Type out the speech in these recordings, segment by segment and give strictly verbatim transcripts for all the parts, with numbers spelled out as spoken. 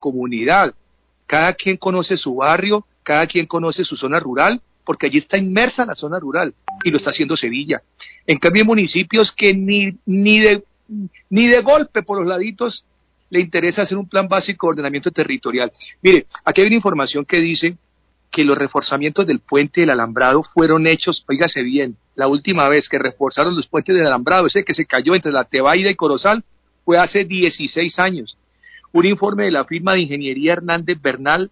comunidad. Cada quien conoce su barrio, cada quien conoce su zona rural, porque allí está inmersa la zona rural, y lo está haciendo Sevilla. En cambio, hay municipios que ni, ni, de, ni de golpe por los laditos le interesa hacer un plan básico de ordenamiento territorial. Mire, aquí hay una información que dice que los reforzamientos del puente del Alambrado fueron hechos, óigase bien, la última vez que reforzaron los puentes del Alambrado, ese que se cayó entre la Tebaida y Corozal, fue hace dieciséis años. Un informe de la firma de ingeniería Hernández Bernal,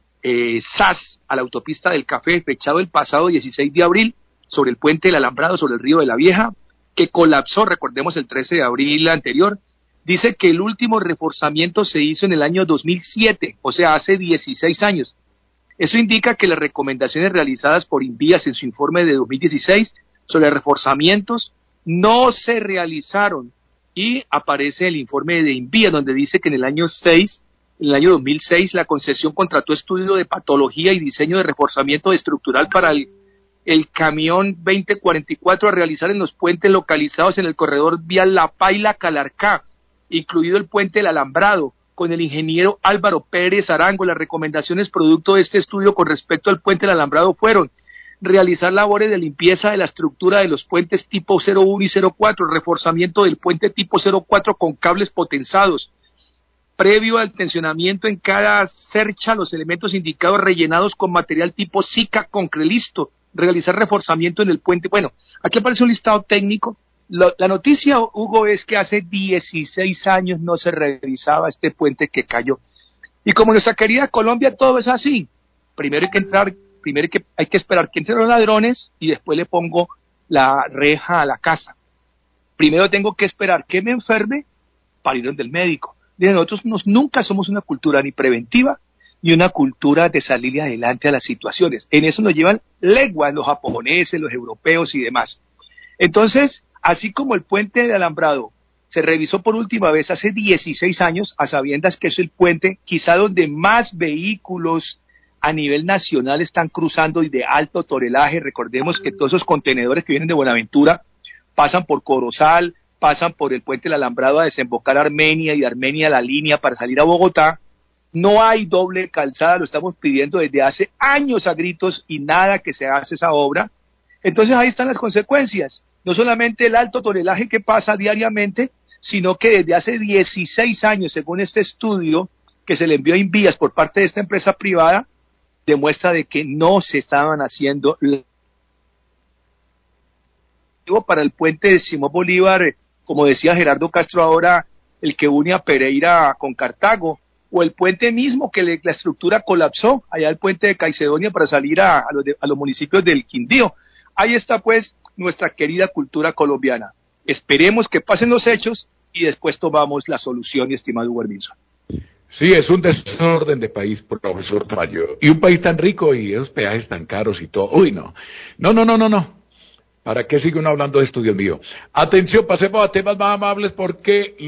eh, S A S, a la autopista del Café, fechado el pasado dieciséis de abril, sobre el puente del Alambrado, sobre el río de la Vieja, que colapsó, recordemos, el trece de abril anterior, dice que el último reforzamiento se hizo en el año dos mil siete, o sea, hace dieciséis años. Eso indica que las recomendaciones realizadas por Invías en su informe de dos mil dieciséis sobre reforzamientos no se realizaron, y aparece el informe de Invías donde dice que en el año seis, en el año dos mil seis, la concesión contrató estudio de patología y diseño de reforzamiento estructural para el, el camión veinte cuarenta y cuatro a realizar en los puentes localizados en el corredor vial La Paila-Calarcá, incluido el puente del Alambrado, con el ingeniero Álvaro Pérez Arango. Las recomendaciones producto de este estudio con respecto al puente del Alambrado fueron: realizar labores de limpieza de la estructura de los puentes tipo cero uno y cero cuatro, reforzamiento del puente tipo cero cuatro con cables potenciados, previo al tensionamiento en cada cercha, los elementos indicados rellenados con material tipo Sica concrelisto, realizar reforzamiento en el puente. Bueno, aquí aparece un listado técnico. La, la noticia, Hugo, es que hace dieciséis años no se revisaba este puente que cayó. Y como en nuestra querida Colombia todo es así, primero hay que entrar, primero hay que, hay que esperar que entren los ladrones y después le pongo la reja a la casa. Primero tengo que esperar que me enferme para ir donde el médico. De nosotros nos, nunca somos una cultura ni preventiva ni una cultura de salir adelante a las situaciones. En eso nos llevan leguas los japoneses, los europeos y demás. Entonces, así como el puente de Alambrado se revisó por última vez hace dieciséis años, a sabiendas que es el puente quizá donde más vehículos a nivel nacional están cruzando y de alto tonelaje. Recordemos que todos esos contenedores que vienen de Buenaventura pasan por Corozal, pasan por el puente del Alambrado a desembocar a Armenia, y de Armenia a la línea para salir a Bogotá. No hay doble calzada, lo estamos pidiendo desde hace años a gritos y nada que se hace esa obra. Entonces ahí están las consecuencias, no solamente el alto tonelaje que pasa diariamente, sino que desde hace dieciséis años, según este estudio que se le envió a Invías por parte de esta empresa privada, demuestra de que no se estaban haciendo para el puente de Simón Bolívar, como decía Gerardo Castro ahora, el que une a Pereira con Cartago, o el puente mismo que le, la estructura colapsó, allá el puente de Caicedonia para salir a, a, los, de, a los municipios del Quindío. Ahí está pues nuestra querida cultura colombiana. Esperemos que pasen los hechos y después tomamos la solución, estimado Guermizo. Sí, es un desorden de país, profesor Tamayo. Y un país tan rico y esos peajes tan caros y todo. Uy, no. No, no, no, no, no. ¿Para qué sigue uno hablando de esto, Dios mío? Atención, pasemos a temas más amables porque